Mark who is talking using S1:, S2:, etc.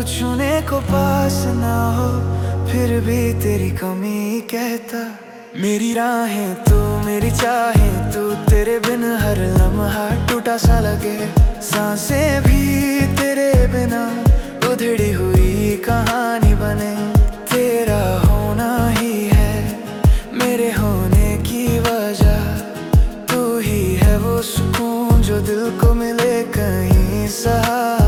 S1: छूने को पास ना हो, फिर भी तेरी कमी कहता। मेरी राहें तू, मेरी चाहें तू, तेरे बिन हर लम्हा टूटा सा लगे। सांसें भी तेरे बिना उधड़ी हुई कहानी बने। तेरा होना ही है मेरे होने की वजह, तू ही है वो सुकून जो दिल को मिले कहीं सहारा।